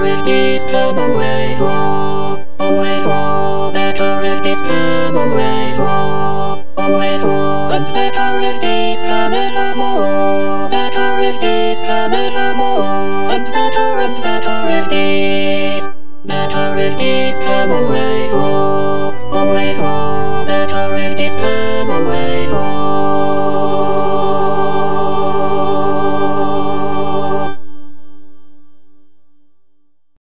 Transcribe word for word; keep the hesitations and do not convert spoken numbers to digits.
better is this, come always raw, always raw, better is this, come always raw, always raw, and better is this, come ever more, better is this, come ever more, and better and better is this, better is this, come always raw, always raw, better is this, come always raw.